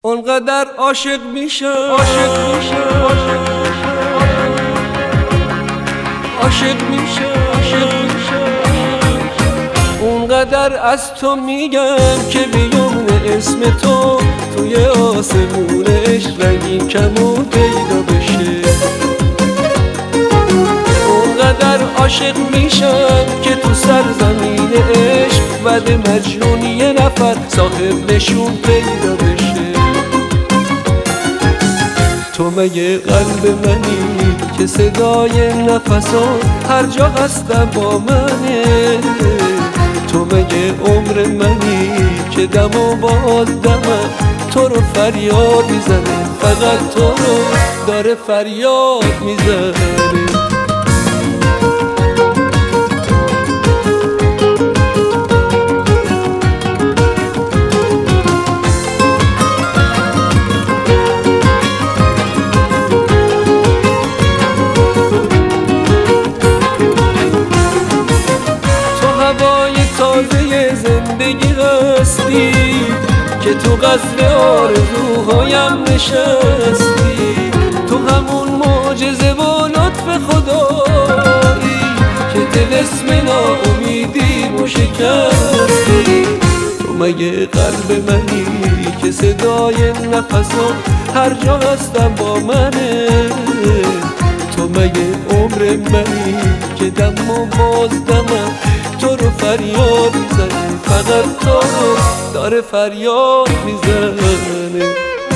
اونقدر عاشق میشم اونقدر از تو میگم که بیون اسم تو توی آسمون عشق رنگین کمون پیدا بشه. اونقدر عاشق میشم که تو سرزمین عشق بعد مجنون یه نفر صاحب نشون پیدا بشه. تو مگه قلب منی که صدای نفسات هر جا هستم با منه؟ تو مگه عمر منی که دم و باز دمم تو رو فریاد میزنه، فقط تو رو داره فریاد میزنه. تازه زندگی هستی که تو قصر آرزوهایم نشستی، تو همون معجزه و لطف خدایی که طلسم ناامیدیمو شکستی. تو مگه قلب منی که صدای نفسات هر جا هستم با منه؟ تو مگه عمر منی که دم و باز دمم تو رو فریاد میزنه، فقط تو رو داره فریاد میزنه.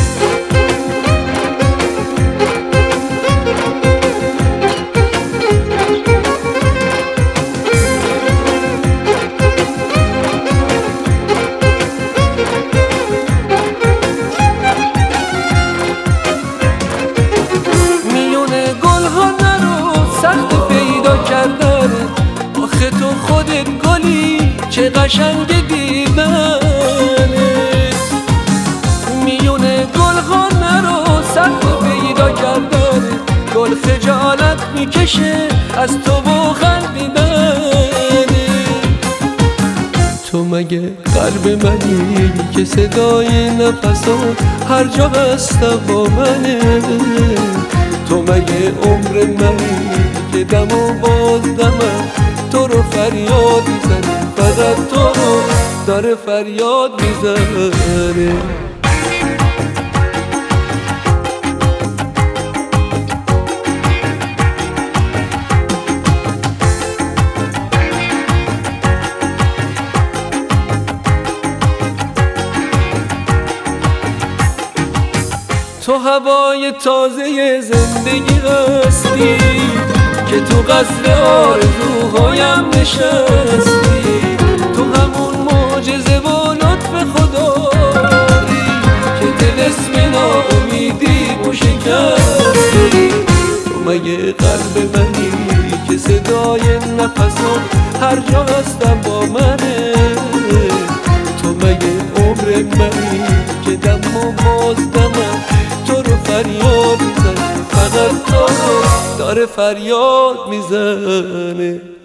میون گل ها نرو سخت پیدا کردن، آخه تو خودت گلی چه قشنگ دیدنت. میون گل ها نرو سخت پیدا کردن، گل خجالت میکشه از تو و خندیدن. تو مگه قلب منی که صدای نفسات هر جا هستم با منه؟ تو مگه عمر منی که دم و باز دمم تو رو فریاد میزنه، فقط تو رو داره فریاد میزنه. تو هوای تازه زندگی هستی که تو قصر آرزوهایم نشستی، تو همون معجزه و لطف خدایی که طلسم ناامیدیمو شکستی. تو مگه قلب منی که صدای نفسات هر جا هستم با منه؟ تو مگه عمر منی که دم و باز دمم تو رو فریاد میزنه، فقط تو رو داره فریاد میزنه.